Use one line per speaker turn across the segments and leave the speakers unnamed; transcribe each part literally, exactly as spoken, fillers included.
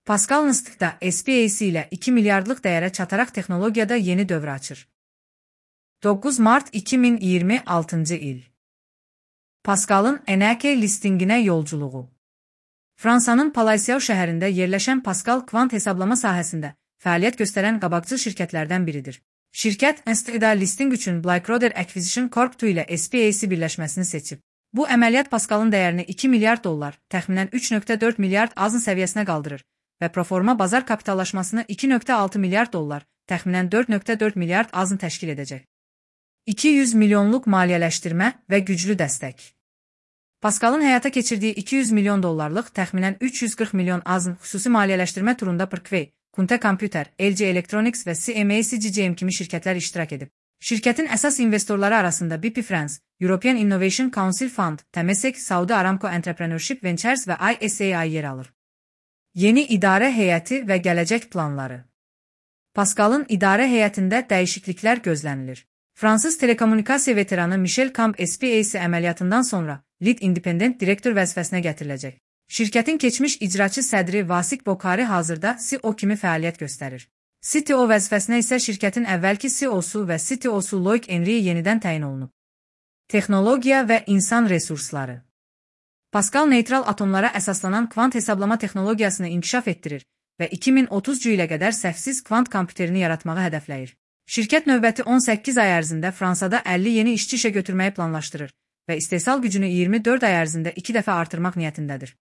Pascal Nıstık'da S P A C ile iki milyardlık değere çatarak teknolojide yeni dövr açır. dokuz Mart iki min iyirmi altıncı il. Pascal'ın N F K listingine yolculuğu. Fransa'nın Palaiseau şəhərində yerləşən Pascal kvant hesablama sahəsində fəaliyyət göstərən qabaqcıl şirkətlərdən biridir. Şirkət N S T I-da listing üçün Blackroder Acquisition Corp iki ilə S P A C birləşməsini seçib. Bu əməliyyat Pascal'ın dəyərini iki milyard dollar, təxminən üç nöqtə dörd milyard azın səviyyəsinə qaldırır və proforma bazar kapitallaşmasını iki nöqtə altı milyard dollar, təxminən dörd nöqtə dörd milyard azın təşkil edəcək. iki yüz milyonluq maliyyələşdirmə və güclü dəstək. Pascal'ın həyata keçirdiyi iki yüz milyon dollarlıq, təxminən üç yüz qırx milyon azın xüsusi maliyyələşdirmə turunda Parkway, Kunte Computer, L G Electronics və C M A C G M kimi şirkətlər iştirak edib. Şirkətin əsas investorları arasında B P France, European Innovation Council Fund, Temasek, Saudi Aramco Entrepreneurship Ventures və I S A I yer alır. Yeni idarə heyəti və gələcək planları. Pascal'ın idarə heyətində dəyişikliklər gözlənilir. Fransız telekommunikasiya veteranı Michel Camp S P A C əməliyyatından sonra Lead Independent Direktor vəzifəsinə gətiriləcək. Şirkətin keçmiş icraçı sədri Vasik Bokhari hazırda C E O kimi fəaliyyət göstərir. C T O vəzifəsinə isə şirkətin əvvəlki C E O'su və C T O'su Loic Henry yenidən təyin olunub. Texnologiya və insan resursları. Pascal neytral atomlara əsaslanan kvant hesablama texnologiyasını inkişaf etdirir və iki min otuzuncu ilə qədər səhvsiz kvant kompüterini yaratmağı hədəfləyir. Şirkət növbəti on səkkiz ay ərzində Fransada əlli yeni işçi işə götürməyi planlaşdırır və istehsal gücünü iyirmi dörd ay ərzində iki dəfə artırmaq niyyətindədir.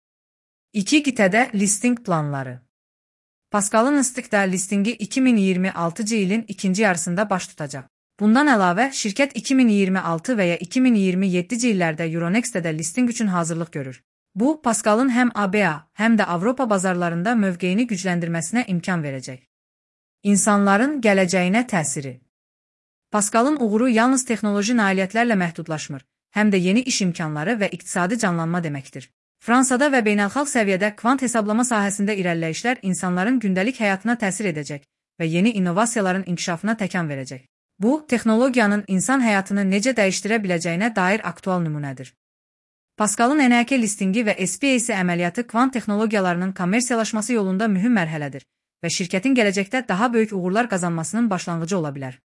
İki qitədə listing planları. Pascal'ın Nıstık'da listingi iki min iyirmi altıncı ilin ikinci yarısında baş tutacaq. Bundan əlavə, şirkət iki min iyirmi altı və ya iki min iyirmi yeddinci illərdə Euronext'də listing üçün hazırlıq görür. Bu, Pascal'ın həm A B A, həm də Avropa bazarlarında mövqeyini gücləndirməsinə imkan verəcək. İnsanların gələcəyinə təsiri. Pascal'ın uğuru yalnız texnoloji nailiyyətlərlə məhdudlaşmır, həm də yeni iş imkanları və iqtisadi canlanma deməkdir. Fransada və beynəlxalq səviyyədə kvant hesablama sahəsində irəliləyişlər insanların gündəlik həyatına təsir edəcək və yeni innovasiyaların inkişafına təkan verəcək. Bu, texnologiyanın insan həyatını necə dəyişdirə biləcəyinə dair aktual nümunədir. Pascal'ın N F K listingi və S P A C əməliyyatı kvant texnologiyalarının kommersiyalaşması yolunda mühüm mərhələdir və şirkətin gələcəkdə daha böyük uğurlar qazanmasının başlanğıcı ola bilər.